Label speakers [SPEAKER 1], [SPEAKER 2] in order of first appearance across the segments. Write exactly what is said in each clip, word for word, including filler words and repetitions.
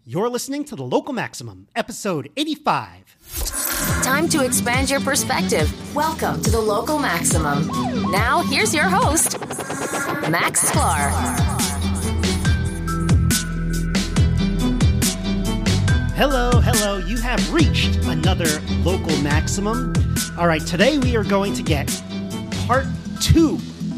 [SPEAKER 1] You're listening to The Local Maximum, episode eighty-five.
[SPEAKER 2] Time to expand your perspective. Welcome to The Local Maximum. Now, here's your host, Max Sklar.
[SPEAKER 1] Hello, hello. You have reached another Local Maximum. All right, today we are going to get part two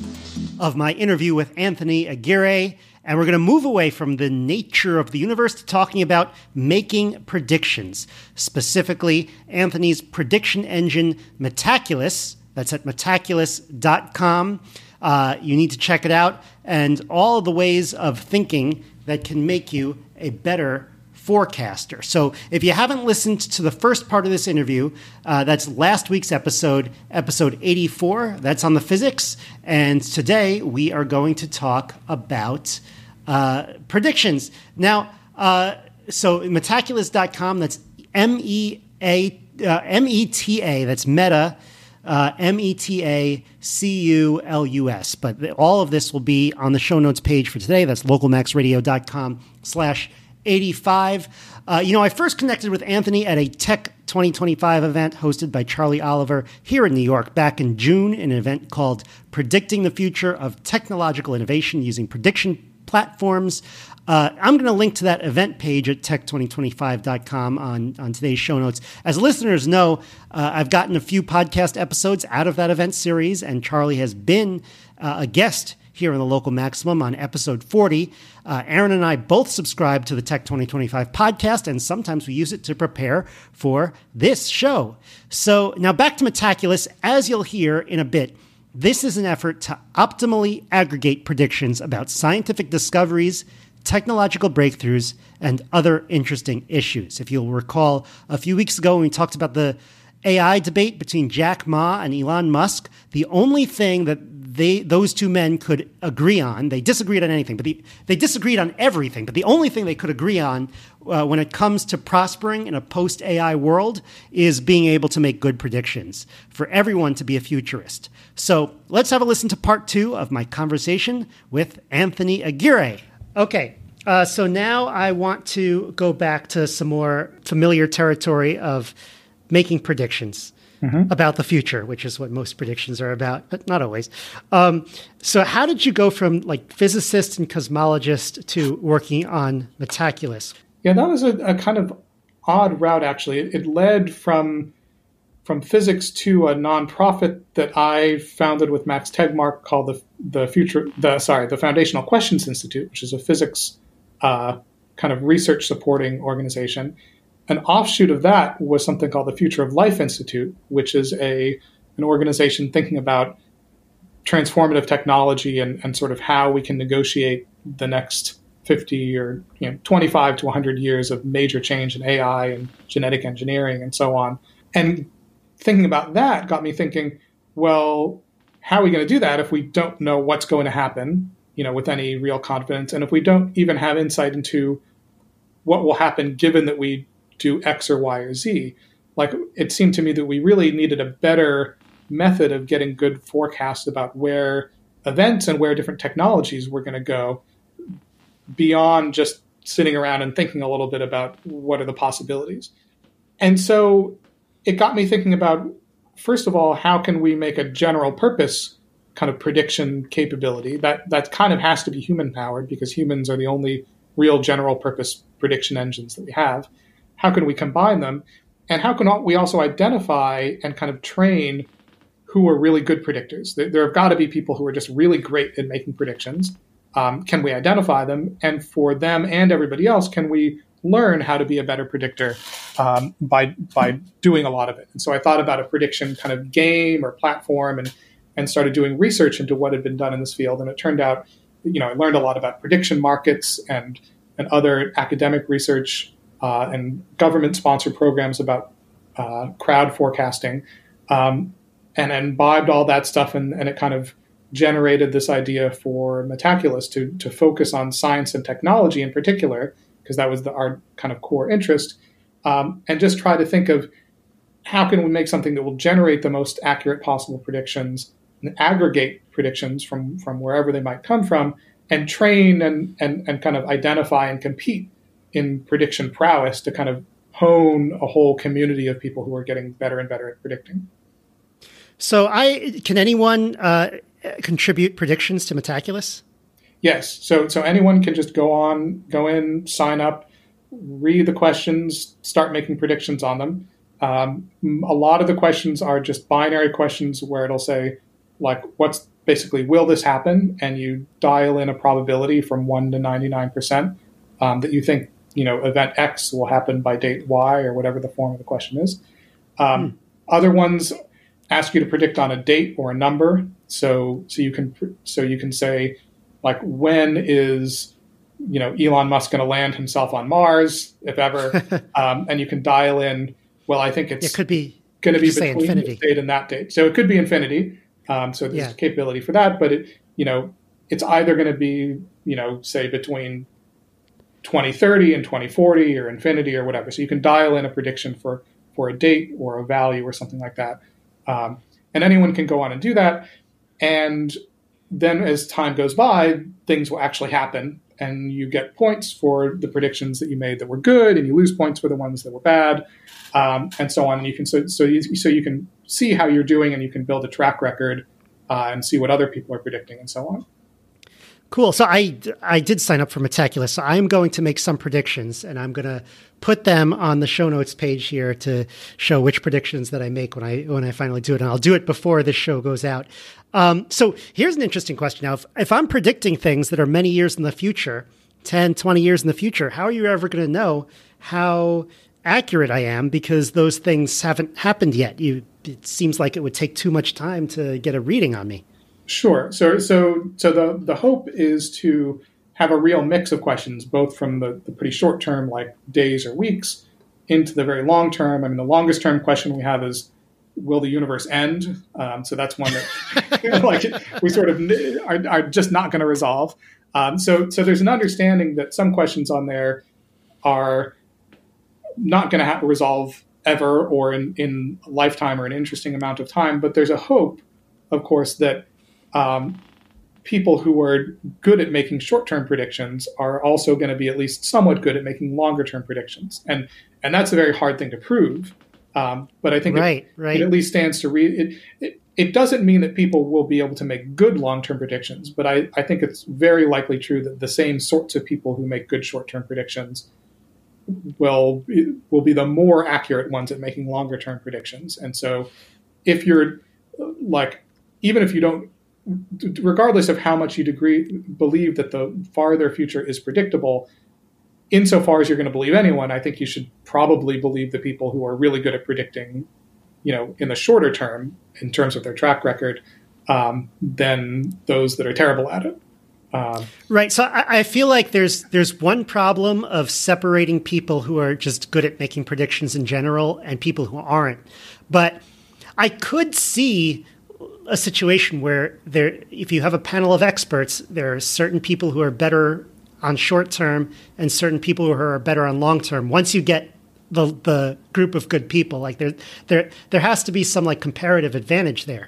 [SPEAKER 1] of my interview with Anthony Aguirre. And we're going to move away from the nature of the universe to talking about making predictions. Specifically, Anthony's prediction engine, Metaculus. That's at metaculus dot com. Uh, you need to check it out. And all the ways of thinking that can make you a better forecaster. So if you haven't listened to the first part of this interview, uh, that's last week's episode, episode eighty-four. That's on the physics. And today we are going to talk about uh, predictions. Now, uh, so metaculus dot com, that's M E A, uh, M E T A, that's Meta, uh, M E T A C U L U S. But the, all of this will be on the show notes page for today. That's localmaxradio.com slash 85. Uh, you know, I first connected with Anthony at a Tech twenty twenty-five event hosted by Charlie Oliver here in New York back in June, in an event called Predicting the Future of Technological Innovation Using Prediction Platforms. Uh, I'm going to link to that event page at tech twenty twenty-five dot com on, on today's show notes. As listeners know, uh, I've gotten a few podcast episodes out of that event series, and Charlie has been uh, a guest here in the Local Maximum on episode forty. Uh, Aaron and I both subscribe to the Tech twenty twenty-five podcast, and sometimes we use it to prepare for this show. So now back to Metaculus. As you'll hear in a bit, this is an effort to optimally aggregate predictions about scientific discoveries, technological breakthroughs, and other interesting issues. If you'll recall, a few weeks ago when we talked about the A I debate between Jack Ma and Elon Musk, the only thing that they those two men could agree on, they disagreed on anything, but the, they disagreed on everything, but the only thing they could agree on uh, when it comes to prospering in a post-A I world is being able to make good predictions, for everyone to be a futurist. So let's have a listen to part two of my conversation with Anthony Aguirre. Okay, uh, so now I want to go back to some more familiar territory of making predictions. Mm-hmm. About the future, which is what most predictions are about, but not always. Um, so how did you go from like physicist and cosmologist to working on Metaculus?
[SPEAKER 3] Yeah, that was a, a kind of odd route, actually. It, it led from from physics to a nonprofit that I founded with Max Tegmark called the the future the sorry the Foundational Questions Institute, which is a physics uh, kind of research supporting organization. An offshoot of that was something called the Future of Life Institute, which is a an organization thinking about transformative technology and, and sort of how we can negotiate the next fifty or you know, twenty-five to one hundred years of major change in A I and genetic engineering and so on. And thinking about that got me thinking, well, how are we going to do that if we don't know what's going to happen, you know, with any real confidence, and if we don't even have insight into what will happen given that we do X or Y or Z? Like, it seemed to me that we really needed a better method of getting good forecasts about where events and where different technologies were going to go beyond just sitting around and thinking a little bit about what are the possibilities. And so it got me thinking about, first of all, how can we make a general purpose kind of prediction capability? That, that kind of has to be human powered because humans are the only real general purpose prediction engines that we have. How can we combine them? And how can we also identify and kind of train who are really good predictors? There, there have got to be people who are just really great at making predictions. Um, can we identify them? And for them and everybody else, can we learn how to be a better predictor um, by by doing a lot of it? And so I thought about a prediction kind of game or platform and, and started doing research into what had been done in this field. And it turned out, you know, I learned a lot about prediction markets and, and other academic research Uh, and government-sponsored programs about uh, crowd forecasting, um, and imbibed all that stuff, and, and it kind of generated this idea for Metaculus to to focus on science and technology in particular, because that was the, our kind of core interest, um, and just try to think of how can we make something that will generate the most accurate possible predictions and aggregate predictions from, from wherever they might come from, and train and, and, and kind of identify and compete in prediction prowess to kind of hone a whole community of people who are getting better and better at predicting.
[SPEAKER 1] So I can anyone uh, contribute predictions to Metaculus?
[SPEAKER 3] Yes. So so anyone can just go on, go in, sign up, read the questions, start making predictions on them. Um, a lot of the questions are just binary questions where it'll say, like, what's basically, will this happen? And you dial in a probability from one to ninety-nine percent um, that you think, you know, event X will happen by date Y, or whatever the form of the question is. Um, hmm. Other ones ask you to predict on a date or a number. So so you can so you can say, like, when is, you know, Elon Musk going to land himself on Mars, if ever? um, and you can dial in, well, I think it's
[SPEAKER 1] it could be
[SPEAKER 3] going to be between this date and that date. So it could be infinity. Um, so there's yeah. a capability for that. But, it, you know, it's either going to be, you know, say between twenty thirty and twenty forty or infinity or whatever. So you can dial in a prediction for, for a date or a value or something like that. Um, and anyone can go on and do that. And then as time goes by, things will actually happen. And you get points for the predictions that you made that were good, and you lose points for the ones that were bad, um, and so on. And you can so so you, so you can see how you're doing, and you can build a track record uh, and see what other people are predicting, and so on.
[SPEAKER 1] Cool. So I I did sign up for Metaculus. So I'm going to make some predictions, and I'm going to put them on the show notes page here to show which predictions that I make when I when I finally do it. And I'll do it before this show goes out. Um, so here's an interesting question. Now, if, if I'm predicting things that are many years in the future, ten, twenty years in the future, how are you ever going to know how accurate I am? Because those things haven't happened yet. You, it seems like it would take too much time to get a reading on me.
[SPEAKER 3] Sure. So so so the, the hope is to have a real mix of questions, both from the, the pretty short term, like days or weeks, into the very long term. I mean, the longest term question we have is, will the universe end? Um, so that's one that you know, like we sort of are, are just not going to resolve. Um, so so there's an understanding that some questions on there are not going to have to resolve ever, or in, in a lifetime or an interesting amount of time. But there's a hope, of course, that um, people who are good at making short-term predictions are also going to be at least somewhat good at making longer-term predictions. And and that's a very hard thing to prove. Um, but I think
[SPEAKER 1] right,
[SPEAKER 3] it,
[SPEAKER 1] right.
[SPEAKER 3] it at least stands to read. It, it, it doesn't mean that people will be able to make good long-term predictions, but I, I think it's very likely true that the same sorts of people who make good short-term predictions will will be the more accurate ones at making longer-term predictions. And so if you're like, even if you don't, regardless of how much you degree, believe that the farther future is predictable, insofar as you're going to believe anyone, I think you should probably believe the people who are really good at predicting, you know, in the shorter term, in terms of their track record, um, than those that are terrible at it. Um,
[SPEAKER 1] right. So I, I feel like there's there's one problem of separating people who are just good at making predictions in general and people who aren't. But I could see a situation where there, if you have a panel of experts, there are certain people who are better on short term and certain people who are better on long term. Once you get the the group of good people, like there there there has to be some like comparative advantage there.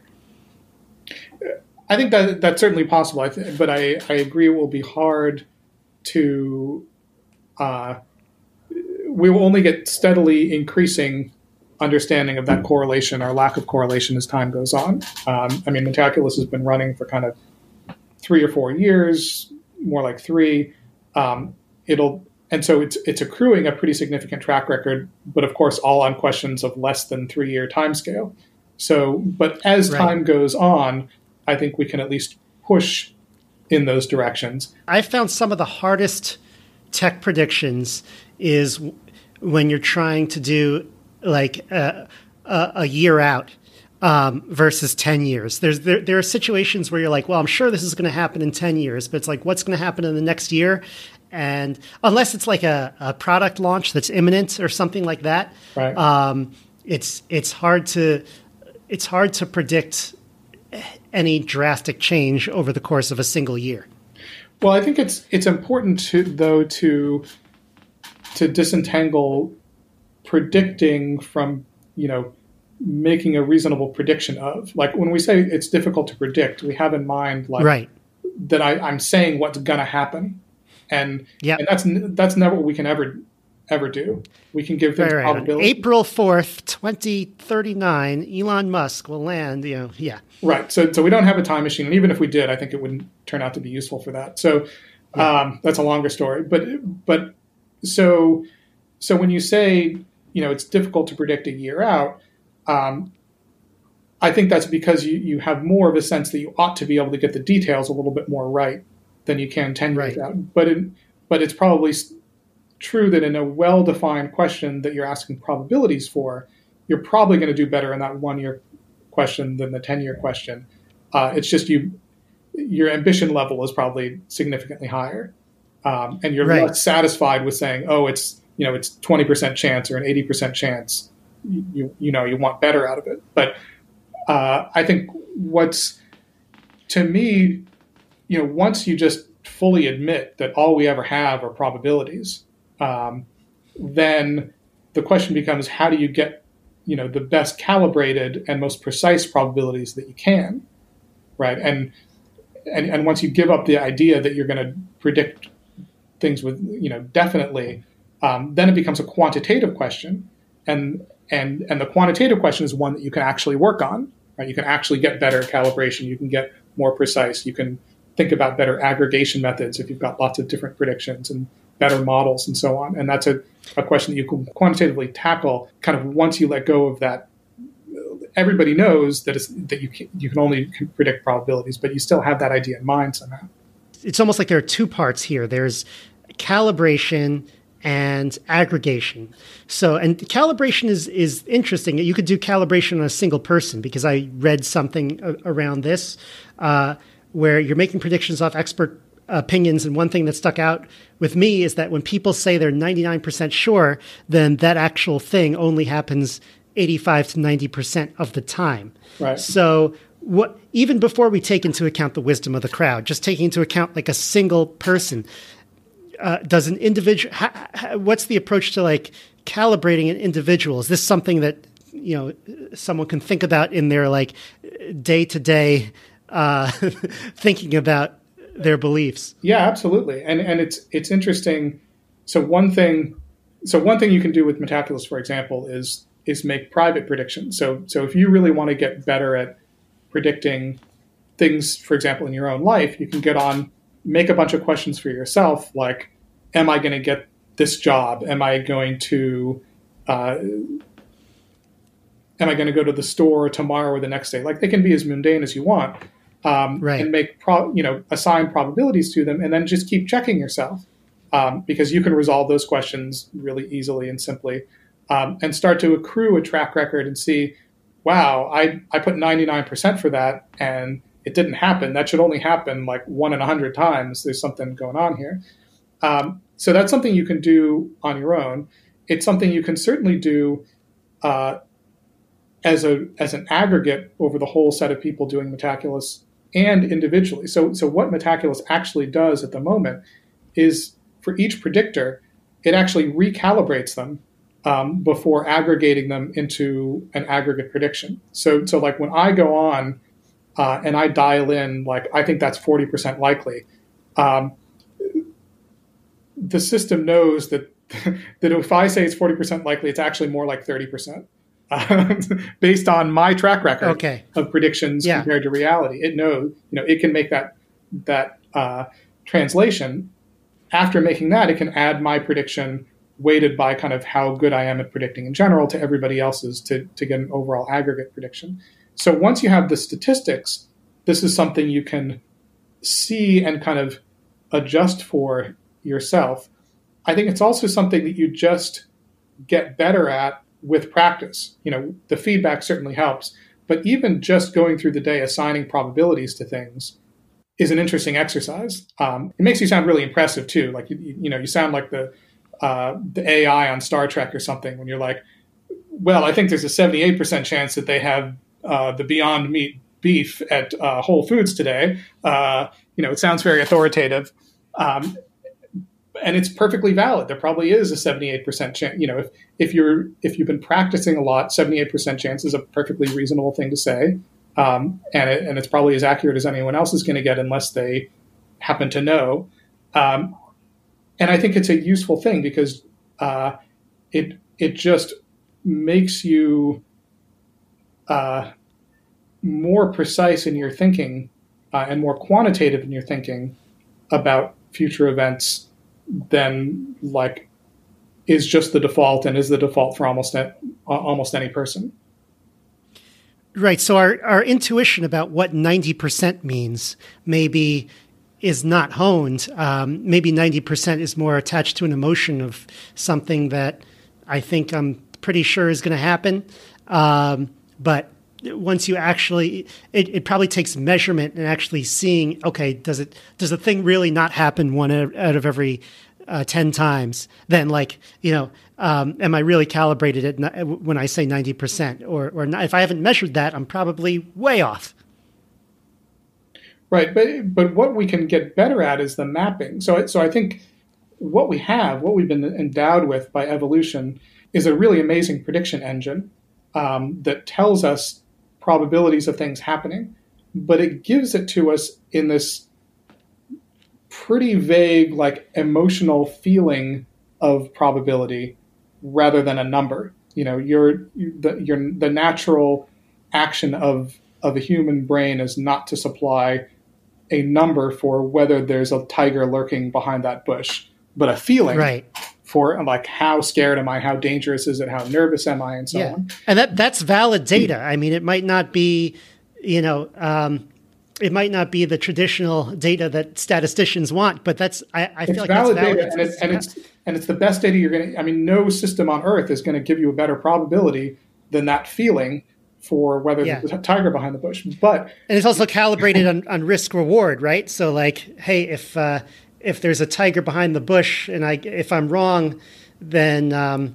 [SPEAKER 3] I think that that's certainly possible. I th- but I, I agree it will be hard to. Uh, we will only get steadily increasing understanding of that correlation or lack of correlation as time goes on. Um, I mean, Metaculus has been running for kind of three or four years, more like three. Um, it'll and so it's it's accruing a pretty significant track record, but of course, all on questions of less than three year timescale. So, but as right. time goes on, I think we can at least push in those directions.
[SPEAKER 1] I found some of the hardest tech predictions is when you're trying to do like a, a, a year out um, versus ten years. There's there, there are situations where you're like, well, I'm sure this is going to happen in ten years, but it's like, what's going to happen in the next year? And unless it's like a, a product launch that's imminent or something like that,
[SPEAKER 3] right.
[SPEAKER 1] um, it's it's hard to it's hard to predict any drastic change over the course of a single year.
[SPEAKER 3] Well, I think it's it's important to though to to disentangle predicting from, you know, making a reasonable prediction of. Like when we say it's difficult to predict, we have in mind like
[SPEAKER 1] right.
[SPEAKER 3] that I, I'm saying what's going to happen. And,
[SPEAKER 1] yep.
[SPEAKER 3] and that's that's never what we can ever ever do. We can give things
[SPEAKER 1] right, right.
[SPEAKER 3] probability.
[SPEAKER 1] On April fourth, twenty thirty-nine, Elon Musk will land, you know, yeah.
[SPEAKER 3] Right. So so we don't have a time machine. And even if we did, I think it wouldn't turn out to be useful for that. So yeah. um, that's a longer story. But but so so when you say, you know, it's difficult to predict a year out, um, I think that's because you, you have more of a sense that you ought to be able to get the details a little bit more right than you can ten years
[SPEAKER 1] right.
[SPEAKER 3] out. But it, but it's probably true that in a well-defined question that you're asking probabilities for, you're probably going to do better in that one-year question than the ten-year question. Uh, it's just you, your ambition level is probably significantly higher, um, and you're
[SPEAKER 1] right.
[SPEAKER 3] less satisfied with saying, "Oh, it's you know it's twenty percent chance or an eighty percent chance." You, you you know you want better out of it. But uh, I think what's to me, you know, once you just fully admit that all we ever have are probabilities, um, then the question becomes, how do you get you know the best calibrated and most precise probabilities that you can, right? And and and once you give up the idea that you're going to predict things with you know definitely, um, then it becomes a quantitative question, and and and the quantitative question is one that you can actually work on, right? You can actually get better calibration, you can get more precise, you can think about better aggregation methods if you've got lots of different predictions and better models and so on. And that's a, a question that you can quantitatively tackle kind of once you let go of that. Everybody knows that, it's, that you, can, you can only predict probabilities, but you still have that idea in mind somehow.
[SPEAKER 1] It's almost like there are two parts here. There's calibration and aggregation. So, and calibration is, is interesting. You could do calibration on a single person, because I read something a- around this uh, where you're making predictions off expert opinions. And one thing that stuck out with me is that when people say they're ninety-nine percent sure, then that actual thing only happens eighty-five to ninety percent of the time.
[SPEAKER 3] Right.
[SPEAKER 1] So what, even before we take into account the wisdom of the crowd, just taking into account like a single person, uh, does an individual, ha, ha, what's the approach to like calibrating an individual? Is this something that, you know, someone can think about in their like day to day thinking about their beliefs?
[SPEAKER 3] Yeah, absolutely. And and it's it's interesting. So one thing so one thing you can do with Metaculus, for example, is is make private predictions. So so if you really want to get better at predicting things, for example, in your own life, you can get on, make a bunch of questions for yourself, like, am I going to get this job? Am I going to uh, am I going to go to the store tomorrow or the next day? Like, they can be as mundane as you want. Um,
[SPEAKER 1] right.
[SPEAKER 3] And make, pro, you know, assign probabilities to them, and then just keep checking yourself, um, because you can resolve those questions really easily and simply, um, and start to accrue a track record and see, wow, I, I put ninety-nine percent for that and it didn't happen. That should only happen like one in a hundred times. There's something going on here. Um, so that's something you can do on your own. It's something you can certainly do uh, as a as an aggregate over the whole set of people doing Metaculus, and individually. So, so what Metaculus actually does at the moment is, for each predictor, it actually recalibrates them um, before aggregating them into an aggregate prediction. So, so like when I go on uh, and I dial in, like, I think that's forty percent likely, um, the system knows that that if I say it's forty percent likely, it's actually more like thirty percent. Uh, based on my track record
[SPEAKER 1] okay.
[SPEAKER 3] of predictions yeah. compared to reality. It knows, you know, it can make that that uh, translation. After making that, it can add my prediction weighted by kind of how good I am at predicting in general to everybody else's to, to get an overall aggregate prediction. So once you have the statistics, this is something you can see and kind of adjust for yourself. I think it's also something that you just get better at with practice. You know, the feedback certainly helps, but even just going through the day assigning probabilities to things is an interesting exercise. Um, it makes you sound really impressive too. Like, you, you know, you sound like the uh, the A I on Star Trek or something when you're like, well, I think there's a seventy-eight percent chance that they have uh, the Beyond Meat beef at uh, Whole Foods today. Uh, you know, it sounds very authoritative. Um, And it's perfectly valid. There probably is a seventy-eight percent chance. You know, if, if you're if you've been practicing a lot, seventy-eight percent chance is a perfectly reasonable thing to say, um, and it, and it's probably as accurate as anyone else is going to get, unless they happen to know. Um, and I think it's a useful thing because uh, it it just makes you uh, more precise in your thinking uh, and more quantitative in your thinking about future events than like is just the default and is the default for almost a, almost any person.
[SPEAKER 1] Right. So our, our intuition about what ninety percent means maybe is not honed. Um, maybe ninety percent is more attached to an emotion of something that I think I'm pretty sure is going to happen. Um, but once you actually, it, it probably takes measurement and actually seeing, okay, does it, does the thing really not happen one out of every uh, ten times? Then like, you know, um, am I really calibrated at when I say ninety percent or, or not? If I haven't measured that, I'm probably way off.
[SPEAKER 3] Right. But, but what we can get better at is the mapping. So, so I think what we have, what we've been endowed with by evolution is a really amazing prediction engine um, that tells us probabilities of things happening, but it gives it to us in this pretty vague, like emotional feeling of probability rather than a number. You know, your the your the natural action of of a human brain is not to supply a number for whether there's a tiger lurking behind that bush, but a feeling
[SPEAKER 1] right.
[SPEAKER 3] for like how scared am I, how dangerous is it, how nervous am I, and so
[SPEAKER 1] yeah.
[SPEAKER 3] on.
[SPEAKER 1] And that that's valid data. I mean, it might not be, you know, um, it might not be the traditional data that statisticians want, but that's I, I feel
[SPEAKER 3] it's
[SPEAKER 1] like
[SPEAKER 3] valid
[SPEAKER 1] that's valid
[SPEAKER 3] data, and, it's, and it's and it's the best data you're going to. I mean, no system on Earth is going to give you a better probability than that feeling for whether yeah. there's a tiger behind the bush. But
[SPEAKER 1] and it's also calibrated on, on risk reward, right? So, like, hey, if uh, if there's a tiger behind the bush, and I if I'm wrong, then um,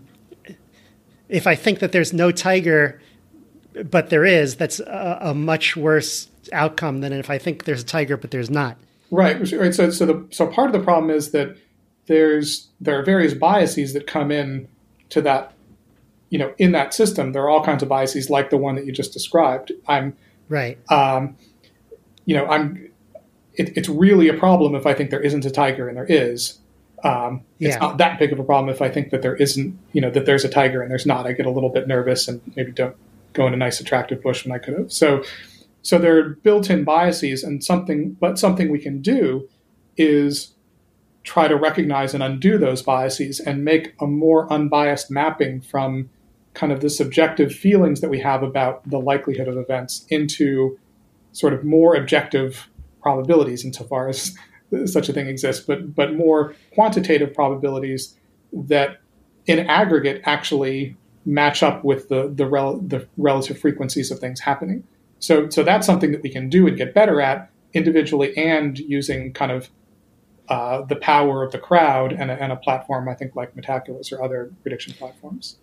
[SPEAKER 1] if I think that there's no tiger, but there is, that's a, a much worse outcome than if I think there's a tiger but there's not.
[SPEAKER 3] Right. Right. So, so the so part of the problem is that there's there are various biases that come in to that. You know, in that system, there are all kinds of biases like the one that you just described. I'm
[SPEAKER 1] right.
[SPEAKER 3] Um, you know, I'm. It, it's really a problem if I think there isn't a tiger and there is. Um, it's
[SPEAKER 1] yeah.
[SPEAKER 3] not that big of a problem if I think that there isn't. You know, that there's a tiger and there's not. I get a little bit nervous and maybe don't go in a nice, attractive bush when I could have. So, so there are built-in biases, and something. But something we can do is try to recognize and undo those biases and make a more unbiased mapping from kind of the subjective feelings that we have about the likelihood of events into sort of more objective probabilities insofar as such a thing exists, but but more quantitative probabilities that in aggregate actually match up with the the, rel- the relative frequencies of things happening. So so that's something that we can do and get better at individually and using kind of uh, the power of the crowd and a, and a platform, I think, like Metaculus or other prediction platforms.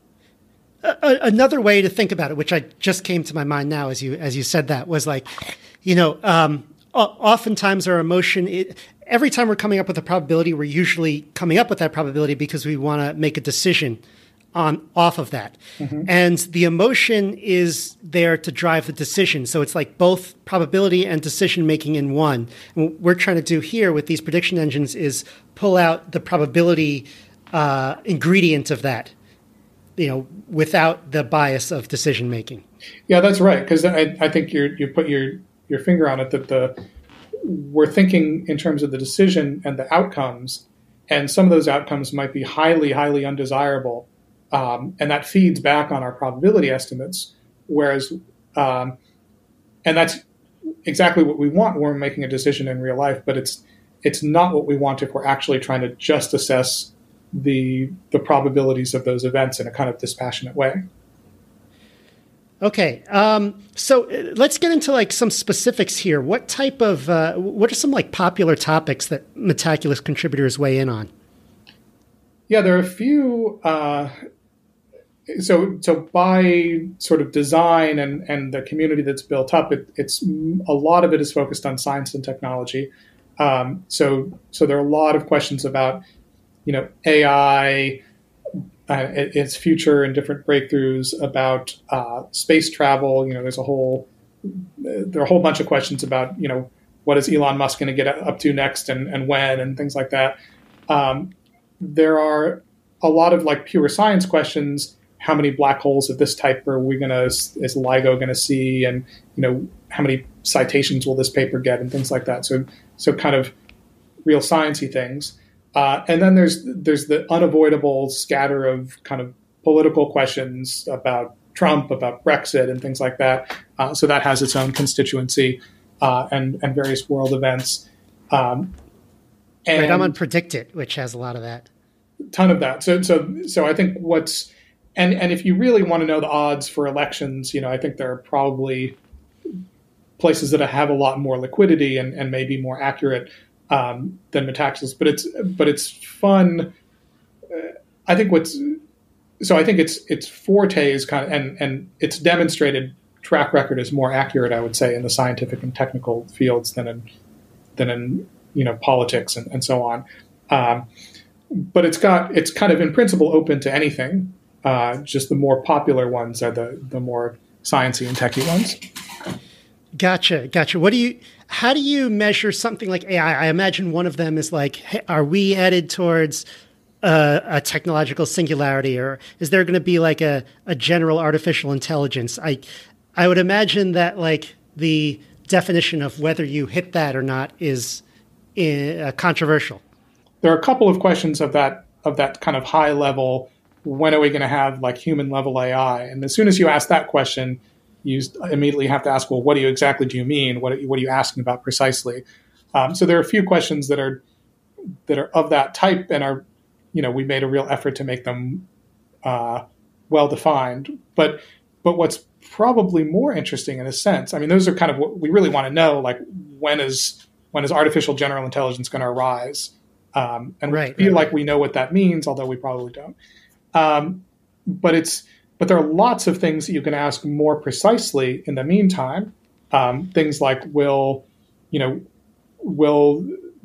[SPEAKER 1] Another way to think about it, which I just came to my mind now as you as you said that, was like, you know, um, oftentimes our emotion, it, every time we're coming up with a probability, we're usually coming up with that probability because we want to make a decision on off of that. Mm-hmm. And the emotion is there to drive the decision. So it's like both probability and decision making in one. And what we're trying to do here with these prediction engines is pull out the probability uh, ingredient of that, you know, without the bias of decision making.
[SPEAKER 3] Yeah, that's right. Because I, I think you you put your your finger on it that the we're thinking in terms of the decision and the outcomes, and some of those outcomes might be highly, highly undesirable, um, and that feeds back on our probability estimates. Whereas, um, and that's exactly what we want when we're making a decision in real life, but it's it's not what we want if we're actually trying to just assess the the probabilities of those events in a kind of dispassionate way.
[SPEAKER 1] Okay, um, so let's get into like some specifics here. What type of uh, what are some like popular topics that Metaculus contributors weigh in on?
[SPEAKER 3] Yeah, there are a few. Uh, so so by sort of design and and the community that's built up, it, it's a lot of it is focused on science and technology. Um, so so there are a lot of questions about, you know, A I, uh, its future and different breakthroughs, about uh, space travel. You know, there's a whole there are a whole bunch of questions about, you know, what is Elon Musk going to get up to next and, and when and things like that. Um, there are a lot of like pure science questions. How many black holes of this type are we going to, is LIGO going to see? And, you know, how many citations will this paper get and things like that. So, so kind of real sciencey things. Uh, and then there's, there's the unavoidable scatter of kind of political questions about Trump, about Brexit and things like that. Uh, so that has its own constituency uh, and, and various world events. Um, and
[SPEAKER 1] right, I'm on Predict It, which has a lot of that.
[SPEAKER 3] Ton of that. So, so, so I think what's, And and if you really want to know the odds for elections, you know, I think there are probably places that have a lot more liquidity and, and may be more accurate um, than Metaxas. But it's but it's fun. Uh, I think what's so I think its its forte is kind of and and its demonstrated track record is more accurate, I would say, in the scientific and technical fields than in than in you know politics and, and so on. Um, but it's got it's kind of in principle open to anything. Uh, just the more popular ones are the the more sciencey and techy ones.
[SPEAKER 1] Gotcha, gotcha. What do you? How do you measure something like A I? I imagine one of them is like, hey, are we headed towards uh, a technological singularity, or is there going to be like a, a general artificial intelligence? I I would imagine that like the definition of whether you hit that or not is uh, controversial.
[SPEAKER 3] There are a couple of questions of that of that kind of high level. When are we going to have like human level A I? And as soon as you ask that question, you immediately have to ask, well, what do you exactly do you mean? What, what are you asking about precisely? Um, so there are a few questions that are that are of that type and are, you know, we made a real effort to make them uh, well defined. But but what's probably more interesting in a sense, I mean, those are kind of what we really want to know, like when is when is artificial general intelligence going to arise? Um, and
[SPEAKER 1] right,
[SPEAKER 3] we feel
[SPEAKER 1] right,
[SPEAKER 3] like we know what that means, although we probably don't. Um, but it's but there are lots of things that you can ask more precisely in the meantime. Um, things like will, you know, will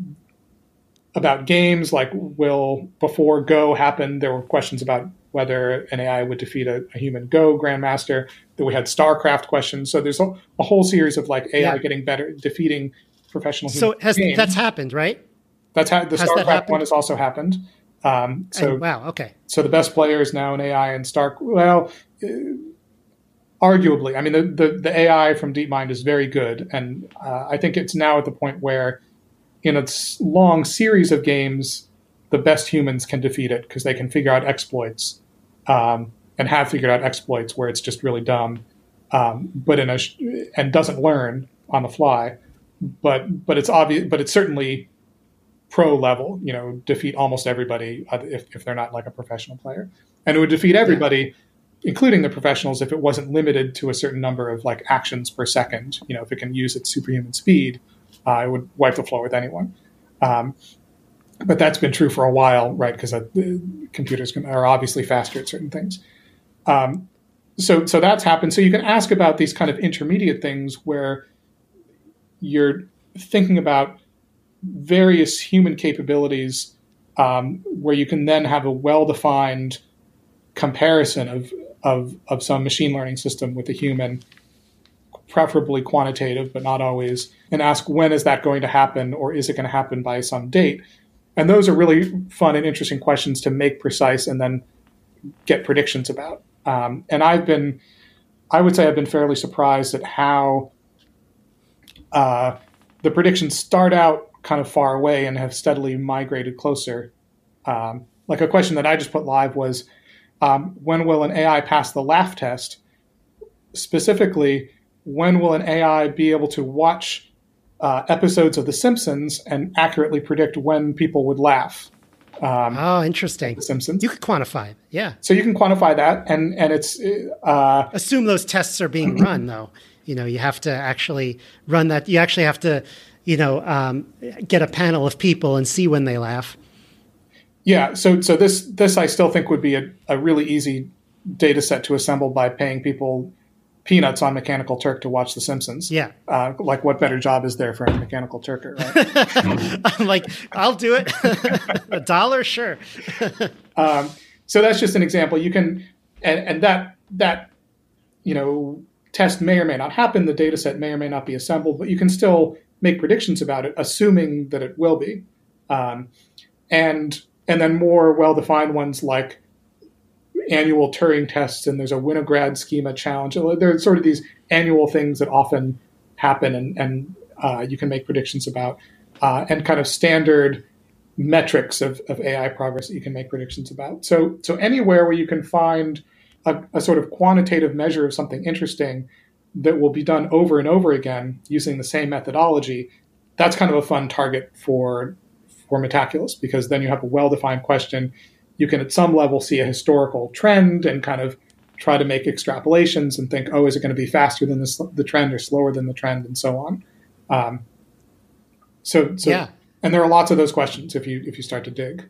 [SPEAKER 3] about games like will before Go happened, there were questions about whether an A I would defeat a, a human Go grandmaster. That we had StarCraft questions. So there's a, a whole series of like A I yeah. getting better, defeating professional.
[SPEAKER 1] So has,
[SPEAKER 3] games.
[SPEAKER 1] That's happened, right?
[SPEAKER 3] That's ha- the
[SPEAKER 1] has
[SPEAKER 3] StarCraft one has also happened. Um, so
[SPEAKER 1] and, wow, okay.
[SPEAKER 3] So the best player is now an A I in Stark. Well, uh, arguably, I mean, the, the, the A I from DeepMind is very good. And uh, I think it's now at the point where in its long series of games, the best humans can defeat it because they can figure out exploits um, and have figured out exploits where it's just really dumb, um, but in a sh- and doesn't learn on the fly. But but it's obvious. But it's certainly pro level, you know, defeat almost everybody if, if they're not like a professional player. And it would defeat everybody, yeah. including the professionals, if it wasn't limited to a certain number of like actions per second. You know, if it can use its superhuman speed, uh, it would wipe the floor with anyone. Um, but that's been true for a while, right? Because uh, computers can, are obviously faster at certain things. Um, so, so that's happened. So you can ask about these kind of intermediate things where you're thinking about various human capabilities um, where you can then have a well-defined comparison of, of, of some machine learning system with a human, preferably quantitative, but not always, and ask when is that going to happen or is it going to happen by some date? And those are really fun and interesting questions to make precise and then get predictions about. Um, and I've been, I would say I've been fairly surprised at how uh, the predictions start out kind of far away and have steadily migrated closer. Um, like a question that I just put live was, um, when will an A I pass the laugh test? Specifically, when will an A I be able to watch uh, episodes of The Simpsons and accurately predict when people would laugh? Um,
[SPEAKER 1] oh, interesting.
[SPEAKER 3] The Simpsons.
[SPEAKER 1] You could quantify it, yeah.
[SPEAKER 3] So you can quantify that, and and it's uh,
[SPEAKER 1] assume those tests are being run, though. You know, you have to actually run that. You actually have to, you know, um, get a panel of people and see when they laugh.
[SPEAKER 3] Yeah. So so this this I still think would be a, a really easy data set to assemble by paying people peanuts on Mechanical Turk to watch The Simpsons.
[SPEAKER 1] Yeah.
[SPEAKER 3] Uh, like, what better job is there for a Mechanical Turker, right?
[SPEAKER 1] I'm like, I'll do it. A dollar? Sure.
[SPEAKER 3] um, so that's just an example. You can, and, and that, that, you know, test may or may not happen. The data set may or may not be assembled, but you can still make predictions about it, assuming that it will be. Um, and and then more well-defined ones like annual Turing tests, and there's a Winograd schema challenge. There's sort of these annual things that often happen, and, and uh, you can make predictions about, uh, and kind of standard metrics of, of A I progress that you can make predictions about. So, so anywhere where you can find a, a sort of quantitative measure of something interesting that will be done over and over again using the same methodology, that's kind of a fun target for for Metaculus, because then you have a well-defined question. You can at some level see a historical trend and kind of try to make extrapolations and think, oh, is it going to be faster than the, the trend or slower than the trend, and so on. Um, so, so
[SPEAKER 1] yeah.
[SPEAKER 3] And there are lots of those questions if you if you start to dig.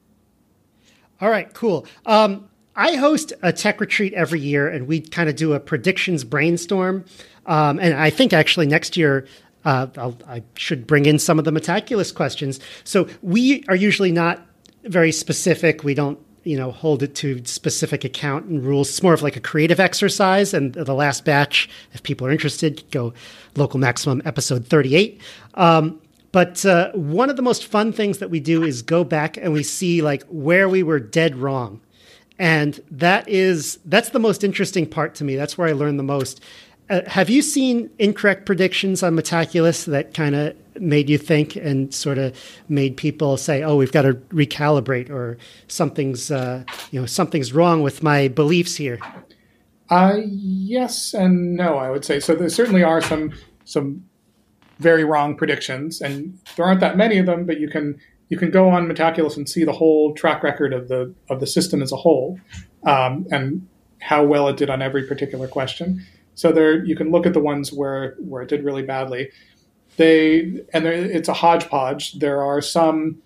[SPEAKER 1] All right, cool. Um, I host a tech retreat every year, and we kind of do a predictions brainstorm. Um, and I think actually next year uh, I'll, I should bring in some of the Metaculus questions. So we are usually not very specific. We don't, you know, hold it to specific account and rules. It's more of like a creative exercise. And the last batch, if people are interested, go Local Maximum episode thirty-eight. Um, But uh, one of the most fun things that we do is go back and we see like where we were dead wrong. And that is, that's the most interesting part to me. That's where I learn the most. Uh, have you seen incorrect predictions on Metaculus that kind of made you think and sort of made people say, oh, we've got to recalibrate, or something's, uh, you know, something's wrong with my beliefs here?
[SPEAKER 3] Uh, yes and no, I would say. So there certainly are some, some, very wrong predictions, and there aren't that many of them, but you can you can go on Metaculus and see the whole track record of the of the system as a whole, um, and how well it did on every particular question. So there you can look at the ones where where it did really badly. They and there, it's a hodgepodge. There are some.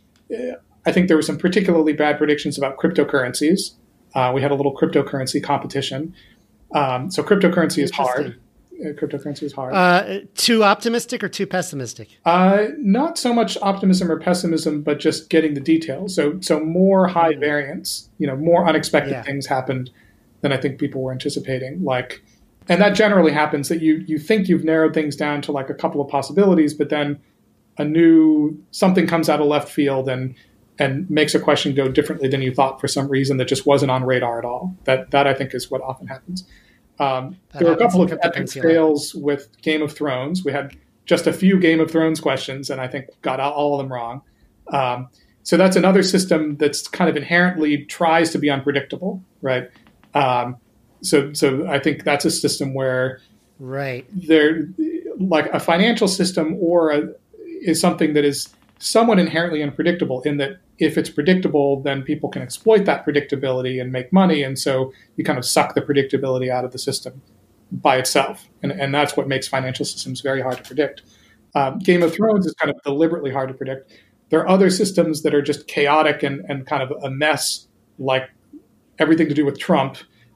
[SPEAKER 3] I think there were some particularly bad predictions about cryptocurrencies. Uh, we had a little cryptocurrency competition. Um, so cryptocurrency is hard. Cryptocurrency is hard.
[SPEAKER 1] Uh, too optimistic or too pessimistic?
[SPEAKER 3] Uh, not so much optimism or pessimism, but just getting the details. So, so more high mm. variance. You know, more unexpected yeah. things happened than I think people were anticipating. Like, and that generally happens. That you you think you've narrowed things down to like a couple of possibilities, but then a new something comes out of left field and and makes a question go differently than you thought for some reason that just wasn't on radar at all. That that I think is what often happens. Um, there were a couple of epic fails with Game of Thrones. We had just a few Game of Thrones questions, and I think got all of them wrong. Um, so that's another system that's kind of inherently tries to be unpredictable, right? Um, so, so I think that's a system where,
[SPEAKER 1] right,
[SPEAKER 3] there, like a financial system or a, is something that is somewhat inherently unpredictable, in that if it's predictable, then people can exploit that predictability and make money. And so you kind of suck the predictability out of the system by itself. And, and that's what makes financial systems very hard to predict. Um, Game of Thrones is kind of deliberately hard to predict. There are other systems that are just chaotic and, and kind of a mess, like everything to do with Trump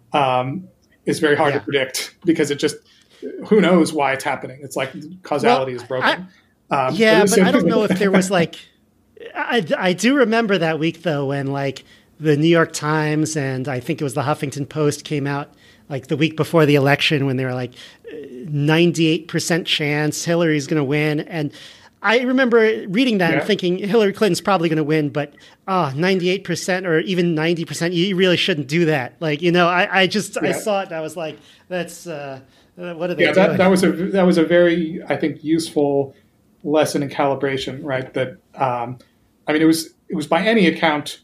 [SPEAKER 3] um, is very hard yeah. to predict, because it just, who knows why it's happening. It's like causality well, is broken.
[SPEAKER 1] I, um, yeah, but I don't know if there was like, I, I do remember that week, though, when like the New York Times and I think it was the Huffington Post came out like the week before the election, when they were like ninety-eight percent chance Hillary's going to win. And I remember reading that yeah. and thinking Hillary Clinton's probably going to win, but oh, ninety-eight percent or even ninety percent, you really shouldn't do that. Like, you know, I, I just, yeah. I saw it and I was like, that's, uh, what are they yeah,
[SPEAKER 3] doing?
[SPEAKER 1] That,
[SPEAKER 3] that was a, that was a very, I think, useful lesson in calibration, right? That, um, I mean, it was it was by any account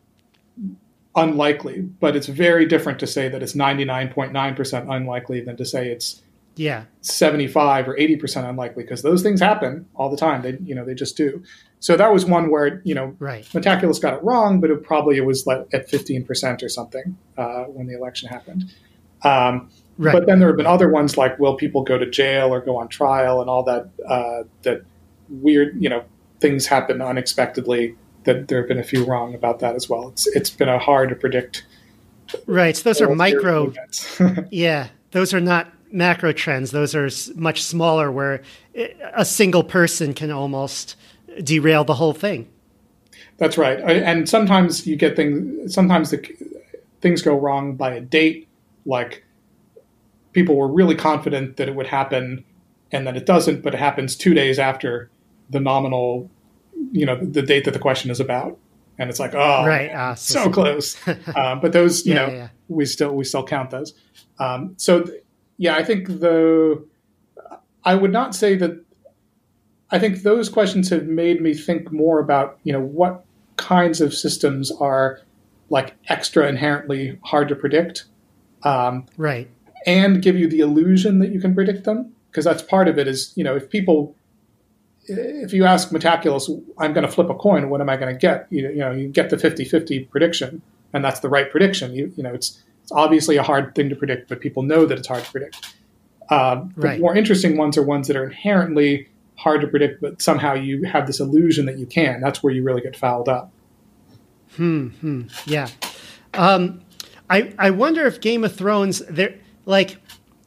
[SPEAKER 3] unlikely, but it's very different to say that it's ninety-nine point nine percent unlikely than to say it's
[SPEAKER 1] yeah
[SPEAKER 3] seventy-five or eighty percent unlikely, because those things happen all the time. They you know they just do. So that was one where you know
[SPEAKER 1] right.
[SPEAKER 3] Metaculus got it wrong, but it probably it was like at fifteen percent or something uh, when the election happened. Um, right. But then there have been other ones like, will people go to jail or go on trial, and all that uh, that weird you know. things happen unexpectedly. That there have been a few wrong about that as well. It's it's been a hard to predict.
[SPEAKER 1] Right. So those are micro. yeah. Those are not macro trends. Those are much smaller, where a single person can almost derail the whole thing.
[SPEAKER 3] That's right. And sometimes you get things, sometimes the things go wrong by a date. Like people were really confident that it would happen and then it doesn't, but it happens two days after the nominal, you know, the date that the question is about. and it's like, oh,
[SPEAKER 1] right,
[SPEAKER 3] man,
[SPEAKER 1] uh,
[SPEAKER 3] so,
[SPEAKER 1] so
[SPEAKER 3] close. uh, but those, you
[SPEAKER 1] yeah,
[SPEAKER 3] know,
[SPEAKER 1] yeah.
[SPEAKER 3] we still we still count those. Um, so, th- yeah, I think the I would not say that. I think those questions have made me think more about, you know, what kinds of systems are like extra inherently hard to predict, um,
[SPEAKER 1] right,
[SPEAKER 3] and give you the illusion that you can predict them. Because that's part of it is, you know, if people, if you ask Metaculus, I'm going to flip a coin, what am I going to get? You, you know, you get the fifty-fifty prediction, and that's the right prediction. You, you know, it's, it's obviously a hard thing to predict, but people know that it's hard to predict. Uh, the
[SPEAKER 1] right.
[SPEAKER 3] more interesting ones are ones that are inherently hard to predict, but somehow you have this illusion that you can. That's where you really get fouled up.
[SPEAKER 1] Hmm. hmm yeah. Um, I I wonder if Game of Thrones, they're like,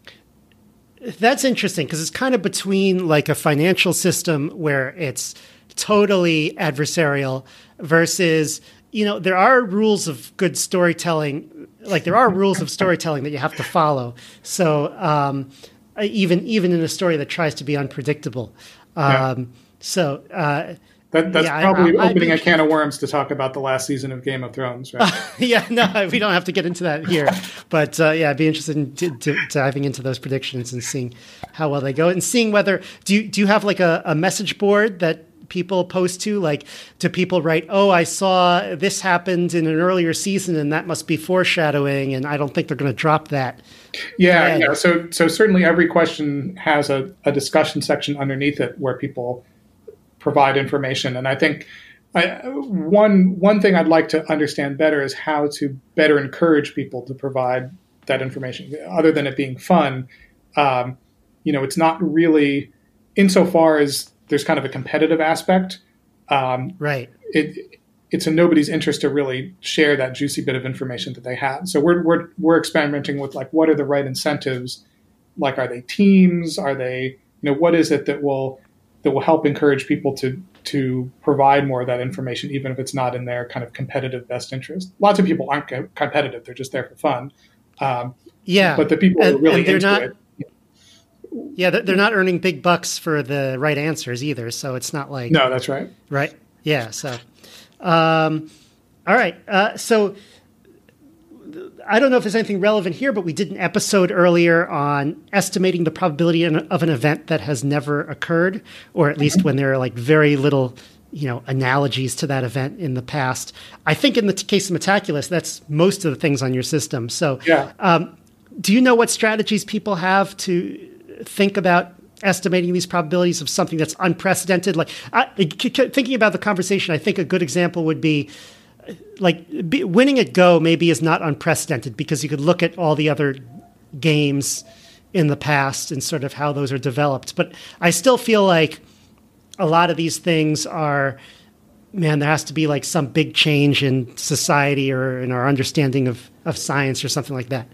[SPEAKER 1] that's interesting because it's kind of between like a financial system where it's totally adversarial versus, you know, there are rules of good storytelling. Like there are rules of storytelling that you have to follow. So um, even even in a story that tries to be unpredictable. Um,
[SPEAKER 3] Yeah.
[SPEAKER 1] So uh,
[SPEAKER 3] That, that's
[SPEAKER 1] yeah,
[SPEAKER 3] probably
[SPEAKER 1] I, I,
[SPEAKER 3] opening
[SPEAKER 1] I,
[SPEAKER 3] a can of worms to talk about the last season of Game of Thrones, right?
[SPEAKER 1] yeah, no, we don't have to get into that here. But uh, yeah, I'd be interested in d- d- diving into those predictions and seeing how well they go and seeing whether, do you, do you have like a, a message board that people post to? Like, do people write, oh, I saw this happened in an earlier season and that must be foreshadowing and I don't think they're going to drop that?
[SPEAKER 3] Yeah,
[SPEAKER 1] thread.
[SPEAKER 3] yeah. So, so certainly every question has a, a discussion section underneath it where people provide information. And I think I, one one thing I'd like to understand better is how to better encourage people to provide that information. Other than it being fun, um, you know, it's not really, insofar as there's kind of a competitive aspect. Um,
[SPEAKER 1] right.
[SPEAKER 3] It it's in nobody's interest to really share that juicy bit of information that they have. So we're we're we're experimenting with like, what are the right incentives? Like, are they teams? Are they, you know, what is it that will that will help encourage people to to provide more of that information, even if it's not in their kind of competitive best interest. Lots of people aren't co- competitive; they're just there for fun. Um,
[SPEAKER 1] yeah,
[SPEAKER 3] but the people
[SPEAKER 1] and,
[SPEAKER 3] who are really
[SPEAKER 1] and they're
[SPEAKER 3] into
[SPEAKER 1] not,
[SPEAKER 3] it.
[SPEAKER 1] Yeah, they're not earning big bucks for the right answers either. So it's not like
[SPEAKER 3] No, that's right.
[SPEAKER 1] Right. Yeah. So, um, all right. Uh, so I don't know if there's anything relevant here, but we did an episode earlier on estimating the probability of an event that has never occurred, or at least when there are like very little, you know, analogies to that event in the past. I think in the case of Metaculus, that's most of the things on your system. So,
[SPEAKER 3] Yeah.
[SPEAKER 1] um, do you know what strategies people have to think about estimating these probabilities of something that's unprecedented? Like I, thinking about the conversation, I think a good example would be like be, winning at Go maybe is not unprecedented because you could look at all the other games in the past and sort of how those are developed. But I still feel like a lot of these things are, man, there has to be like some big change in society or in our understanding of, of science or something like that.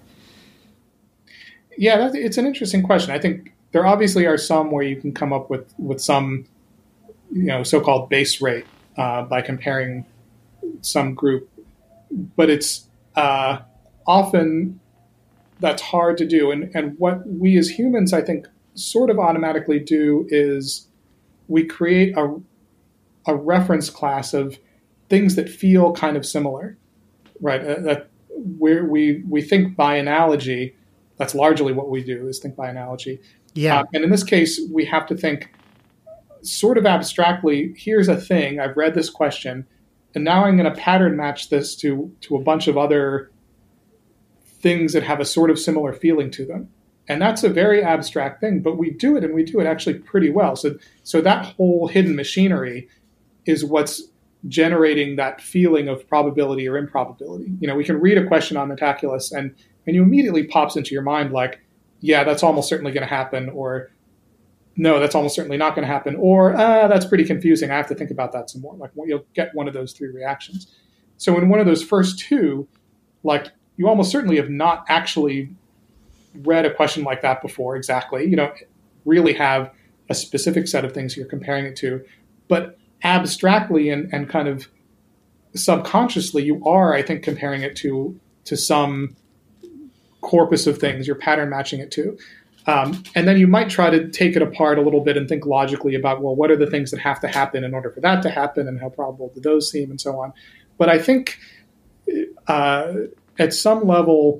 [SPEAKER 3] Yeah, that's, it's an interesting question. I think there obviously are some where you can come up with, with some, you know, so-called base rate uh, by comparing some group, but it's uh, often that's hard to do. And, and what we as humans, I think, sort of automatically do is we create a, a reference class of things that feel kind of similar, right? Uh, that where we we think by analogy. That's largely what we do, is think by analogy.
[SPEAKER 1] Yeah.
[SPEAKER 3] Uh, and in this case, we have to think sort of abstractly, here's a thing, I've read this question, and now I'm going to pattern match this to, to a bunch of other things that have a sort of similar feeling to them. And that's a very abstract thing, but we do it, and we do it actually pretty well. So, so that whole hidden machinery is what's generating that feeling of probability or improbability. You know, we can read a question on Metaculus, and and you immediately pops into your mind like, yeah, that's almost certainly going to happen, or no, that's almost certainly not going to happen, or uh, that's pretty confusing. I have to think about that some more. Like, well, you'll get one of those three reactions. So in one of those first two, like, you almost certainly have not actually read a question like that before exactly. You don't really have a specific set of things you're comparing it to, but abstractly and, and kind of subconsciously, you are, I think, comparing it to to some corpus of things, you're pattern matching it to. Um, and then you might try to take it apart a little bit and think logically about, well, what are the things that have to happen in order for that to happen, and how probable do those seem, and so on. but I think uh, at some level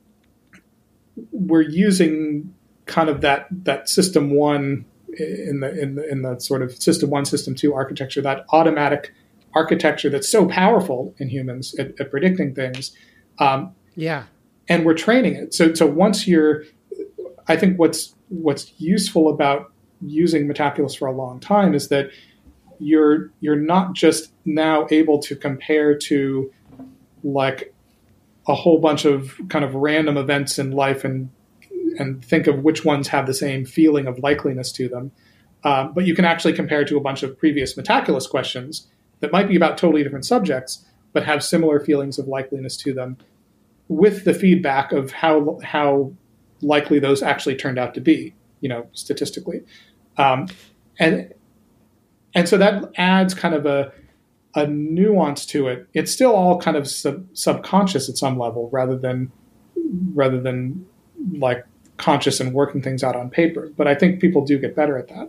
[SPEAKER 3] we're using kind of that that system one in the in the in the sort of system one, system two architecture, that automatic architecture that's so powerful in humans at, at predicting things. Um,
[SPEAKER 1] yeah,
[SPEAKER 3] and we're training it. So so once you're, I think what's what's useful about using Metaculus for a long time is that you're you're not just now able to compare to like a whole bunch of kind of random events in life and and think of which ones have the same feeling of likeliness to them. Um, but you can actually compare to a bunch of previous Metaculus questions that might be about totally different subjects, but have similar feelings of likeliness to them, with the feedback of how how likely those actually turned out to be, you know, statistically. Um, and and so that adds kind of a a nuance to it. It's still all kind of sub, subconscious at some level, rather than rather than like conscious and working things out on paper. But I think people do get better at that.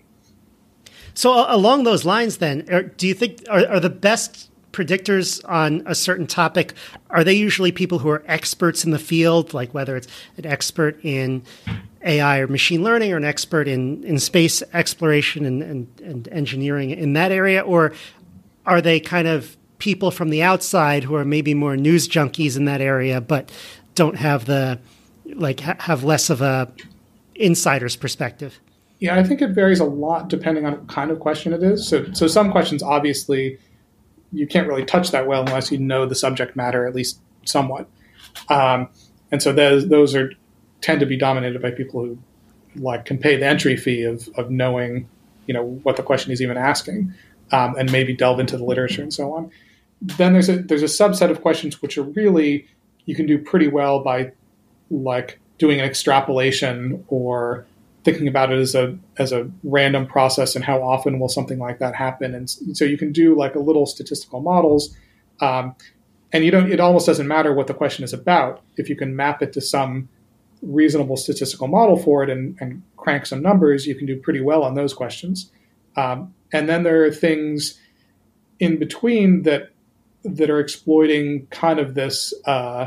[SPEAKER 1] So uh, along those lines, then, are, do you think are, are the best predictors on a certain topic, are they usually people who are experts in the field, like whether it's an expert in A I or machine learning or an expert in, in space exploration and, and, and engineering in that area? Or are they kind of people from the outside who are maybe more news junkies in that area, but don't have the, like, ha- have less of a insider's perspective?
[SPEAKER 3] Yeah, I think it varies a lot depending on what kind of question it is. So, so some questions, obviously, you can't really touch that well unless you know the subject matter, at least somewhat. Um, and so those, those are tend to be dominated by people who like can pay the entry fee of, of knowing, you know, what the question is even asking, um, and maybe delve into the literature and so on. Then there's a there's a subset of questions which are really, you can do pretty well by like doing an extrapolation or thinking about it as a as a random process and how often will something like that happen. And so you can do like a little statistical models, um, and you don't. It almost doesn't matter what the question is about if you can map it to some reasonable statistical model for it and, and crank some numbers. You can do pretty well on those questions. Um, and then there are things in between that that are exploiting kind of this uh,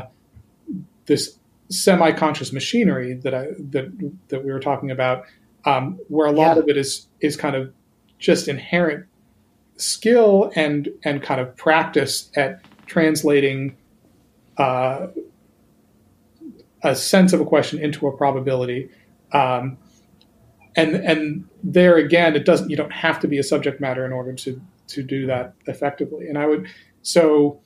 [SPEAKER 3] this. semi-conscious machinery that I that that we were talking about, um, where a lot
[SPEAKER 1] yeah.
[SPEAKER 3] of it is is kind of just inherent skill and and kind of practice at translating uh, a sense of a question into a probability, um, and and there again, it doesn't. You don't have to be a subject matter in order to to do that effectively. And I would so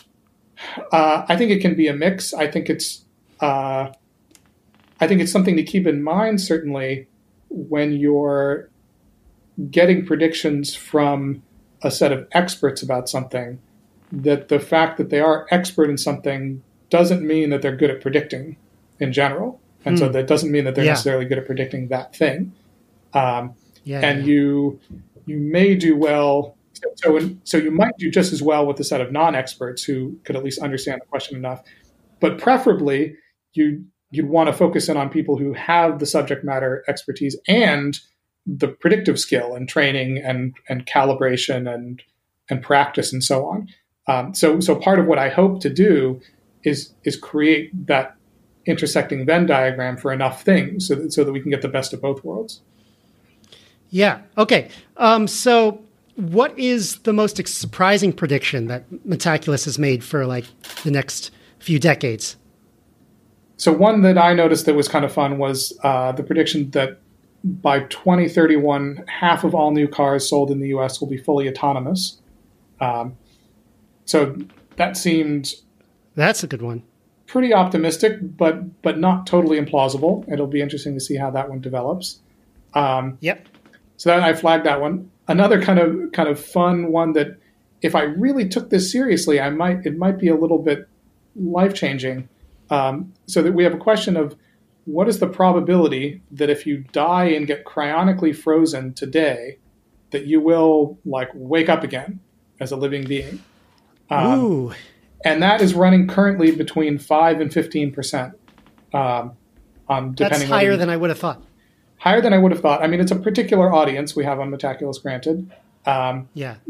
[SPEAKER 3] uh, I think it can be a mix. I think it's Uh, I think it's something to keep in mind, certainly, when you're getting predictions from a set of experts about something, that the fact that they are expert in something doesn't mean that they're good at predicting in general. And mm. so that doesn't mean that they're yeah. necessarily good at predicting that thing. Um, yeah, and yeah. you you may do well. So, so, in, so you might do just as well with a set of non-experts who could at least understand the question enough. But preferably, you, you'd want to focus in on people who have the subject matter expertise and the predictive skill and training and, and calibration and and practice and so on. Um, so so part of what I hope to do is is create that intersecting Venn diagram for enough things so that, so that we can get the best of both worlds.
[SPEAKER 1] Yeah. Okay. Um, so what is the most surprising prediction that Metaculus has made for like the next few decades?
[SPEAKER 3] So one that I noticed that was kind of fun was uh, the prediction that by twenty thirty-one, half of all new cars sold in the U S will be fully autonomous. Um, so that seemed...
[SPEAKER 1] That's a good one.
[SPEAKER 3] Pretty optimistic, but but not totally implausible. It'll be interesting to see how that one develops. Um,
[SPEAKER 1] yep.
[SPEAKER 3] So that, I flagged that one. Another kind of kind of fun one that if I really took this seriously, I might it might be a little bit life-changing. Um, so that we have a question of what is the probability that if you die and get cryonically frozen today, that you will like wake up again as a living being? Um,
[SPEAKER 1] Ooh.
[SPEAKER 3] And that is running currently between five and fifteen percent. Um, on depending
[SPEAKER 1] That's higher
[SPEAKER 3] on,
[SPEAKER 1] than I would have thought.
[SPEAKER 3] Higher than I would have thought. I mean, it's a particular audience we have on Metaculus, granted. Um,
[SPEAKER 1] yeah.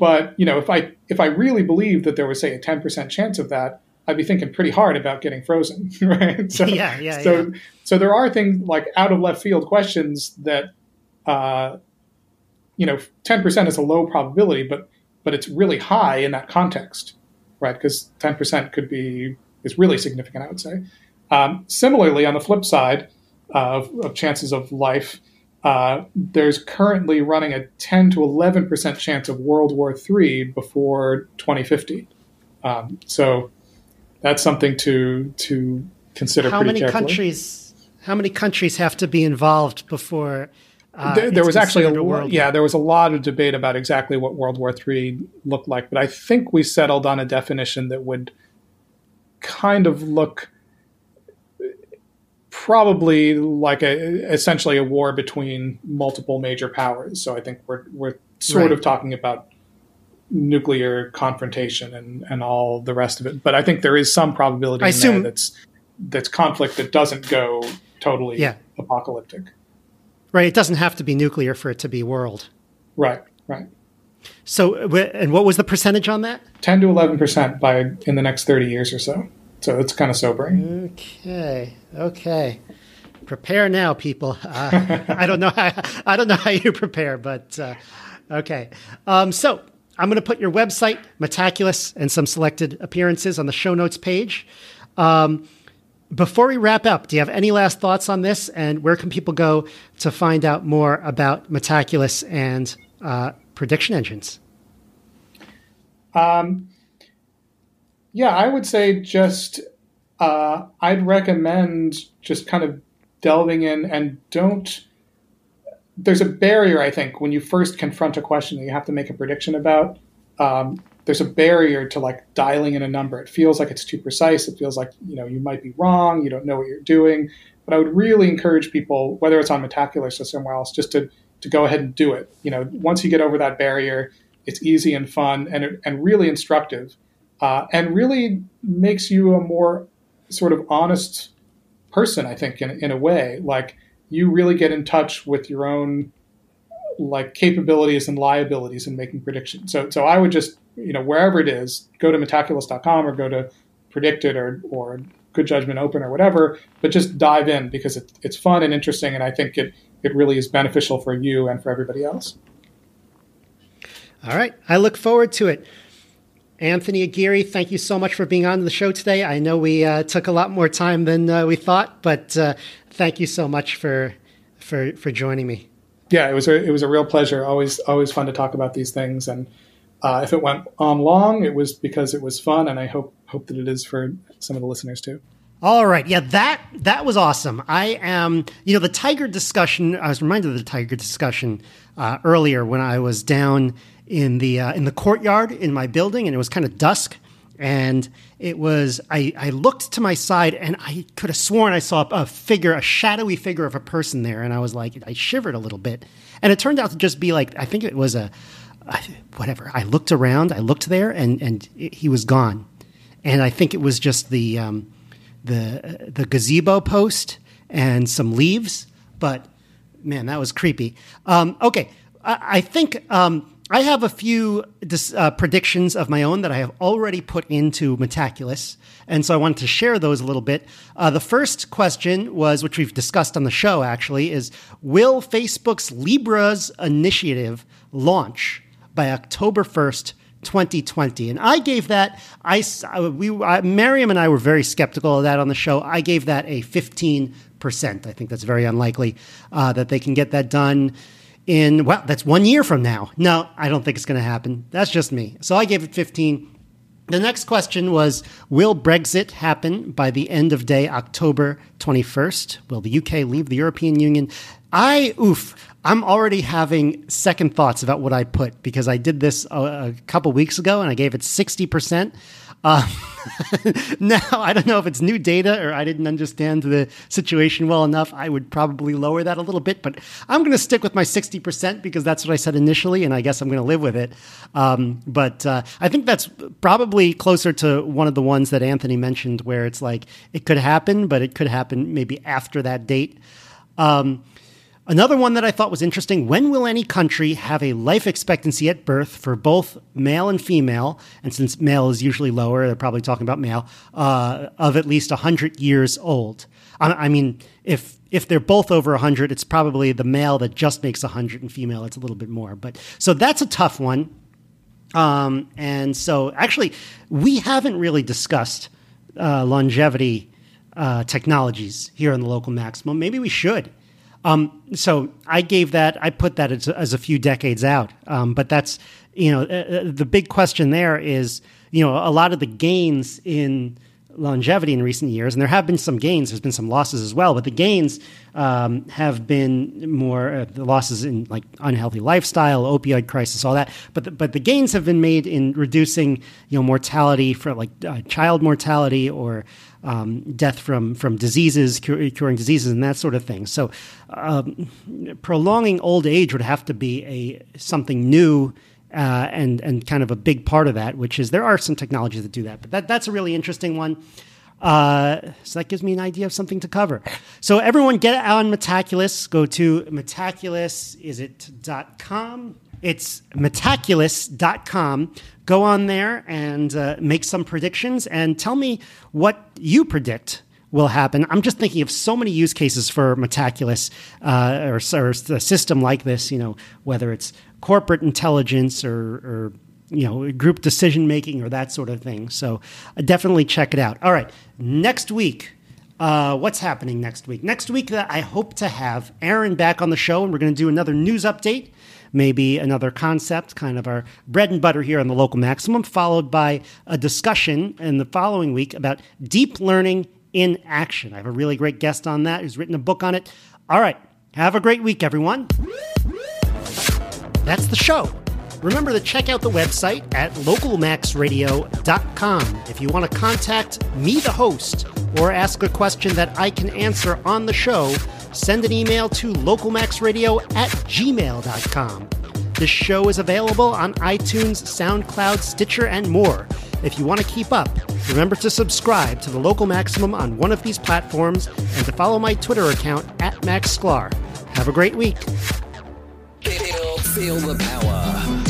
[SPEAKER 3] But, you know, if I if I really believed that there was, say, a ten percent chance of that, I'd be thinking pretty hard about getting frozen, right? So,
[SPEAKER 1] yeah, yeah,
[SPEAKER 3] so,
[SPEAKER 1] yeah.
[SPEAKER 3] So there are things like out of left field questions that, uh, you know, ten percent is a low probability, but but it's really high in that context, right? Because ten percent could be, is really significant, I would say. Um, similarly, on the flip side of, of chances of life, uh, there's currently running a ten to eleven percent chance of World War Three before twenty fifty. Um, so that's something to to consider
[SPEAKER 1] how
[SPEAKER 3] pretty
[SPEAKER 1] many
[SPEAKER 3] carefully.
[SPEAKER 1] countries how many countries have to be involved before uh,
[SPEAKER 3] there, there was actually a,
[SPEAKER 1] a world
[SPEAKER 3] yeah there was a lot of debate about exactly what World War Three looked like, but I think we settled on a definition that would kind of look probably like a essentially a war between multiple major powers. So I think we're we're sort
[SPEAKER 1] right.
[SPEAKER 3] of talking about nuclear confrontation and, and all the rest of it. But I think there is some probability
[SPEAKER 1] I
[SPEAKER 3] in
[SPEAKER 1] assume,
[SPEAKER 3] there that's that's conflict that doesn't go totally
[SPEAKER 1] yeah.
[SPEAKER 3] apocalyptic.
[SPEAKER 1] Right. It doesn't have to be nuclear for it to be world.
[SPEAKER 3] Right. Right.
[SPEAKER 1] So, and what was the percentage on that?
[SPEAKER 3] ten to eleven percent by in the next thirty years or so. So it's kind of sobering.
[SPEAKER 1] Okay. Okay. Prepare now, people. Uh, I don't know how, I don't know how you prepare, but uh, okay. Um, so I'm going to put your website, Metaculus, and some selected appearances on the show notes page. Um, before we wrap up, do you have any last thoughts on this? And where can people go to find out more about Metaculus and uh, prediction engines?
[SPEAKER 3] Um, yeah, I would say just uh, I'd recommend just kind of delving in and don't. There's a barrier, I think, when you first confront a question that you have to make a prediction about. Um, there's a barrier to like dialing in a number. It feels like it's too precise. It feels like, you know, you might be wrong. You don't know what you're doing. But I would really encourage people, whether it's on Metaculus or somewhere else, just to to go ahead and do it. You know, once you get over that barrier, it's easy and fun and and really instructive, uh, and really makes you a more sort of honest person, I think, in in a way. Like, you really get in touch with your own like capabilities and liabilities in making predictions. So so I would just, you know, wherever it is, go to metaculus dot com or go to Predicted or or Good Judgment Open or whatever, but just dive in because it, it's fun and interesting, and I think it it really is beneficial for you and for everybody else.
[SPEAKER 1] All right. I look forward to it. Anthony Aguirre, thank you so much for being on the show today. I know we uh, took a lot more time than uh, we thought, but uh, thank you so much for for for joining me.
[SPEAKER 3] Yeah, it was a, it was a real pleasure. Always always fun to talk about these things, and uh, if it went on long, it was because it was fun, and I hope hope that it is for some of the listeners too.
[SPEAKER 1] All right. Yeah, that that was awesome. I am, you know, the tiger discussion, I was reminded of the tiger discussion uh, earlier when I was down in the uh, in the courtyard in my building, and it was kind of dusk, and it was I, I looked to my side, and I could have sworn I saw a figure, a shadowy figure of a person there, and I was like, I shivered a little bit, and it turned out to just be like, I think it was a, a whatever. I looked around, I looked there, and and it, he was gone, and I think it was just the um, the the gazebo post and some leaves, but man, that was creepy. Um, okay, I, I think. Um, I have a few uh, predictions of my own that I have already put into Metaculus, and so I wanted to share those a little bit. Uh, the first question was, which we've discussed on the show actually, is will Facebook's Libras initiative launch by October first, twenty twenty? And I gave that, I, we, I, Miriam and I were very skeptical of that on the show. I gave that a fifteen percent. I think that's very unlikely uh, that they can get that done in, well, that's one year from now. No, I don't think it's going to happen. That's just me. So I gave it fifteen. The next question was, will Brexit happen by the end of day October twenty-first? Will the U K leave the European Union? I, oof, I'm already having second thoughts about what I put because I did this a, a couple weeks ago and I gave it sixty percent. Uh, now, I don't know if it's new data or I didn't understand the situation well enough. I would probably lower that a little bit, but I'm going to stick with my sixty percent because that's what I said initially, and I guess I'm going to live with it. Um, but uh, I think that's probably closer to one of the ones that Anthony mentioned where it's like it could happen, but it could happen maybe after that date. Um, Another one that I thought was interesting, when will any country have a life expectancy at birth for both male and female, and since male is usually lower, they're probably talking about male, uh, of at least one hundred years old? I, I mean, if if they're both over one hundred, it's probably the male that just makes one hundred and female, it's a little bit more. But so that's a tough one. Um, and so actually, we haven't really discussed uh, longevity uh, technologies here in the Local Maximum. Maybe we should. Um, so I gave that, I put that as, as a few decades out. Um, but that's, you know, uh, the big question there is, you know, a lot of the gains in longevity in recent years, and there have been some gains, there's been some losses as well, but the gains um, have been more, uh, the losses in like unhealthy lifestyle, opioid crisis, all that. But the, but the gains have been made in reducing, you know, mortality for like uh, child mortality or Um, death from from diseases, cure, curing diseases, and that sort of thing. So, um, prolonging old age would have to be a something new, uh, and and kind of a big part of that. Which is there are some technologies that do that, but that that's a really interesting one. Uh, so that gives me an idea of something to cover. So everyone, get on Metaculus. Go to Metaculus. Is it .com? It's Metaculus dot com. Go on there and uh, make some predictions and tell me what you predict will happen. I'm just thinking of so many use cases for Metaculus uh, or, or a system like this, you know, whether it's corporate intelligence or, or you know, group decision making or that sort of thing. So uh, definitely check it out. All right, next week. Uh, what's happening next week? Next week, uh, I hope to have Aaron back on the show, and we're going to do another news update, maybe another concept, kind of our bread and butter here on the Local Maximum, followed by a discussion in the following week about deep learning in action. I have a really great guest on that who's written a book on it. All right, have a great week, everyone. That's the show. Remember to check out the website at local max radio dot com if you want to contact me, the host, or ask a question that I can answer on the show. Send an email to localmaxradio at gmail dot com. This show is available on iTunes, SoundCloud, Stitcher, and more. If you want to keep up, remember to subscribe to the Local Maximum on one of these platforms and to follow my Twitter account at Max Sklar. Have a great week.
[SPEAKER 4] Feel, feel the power.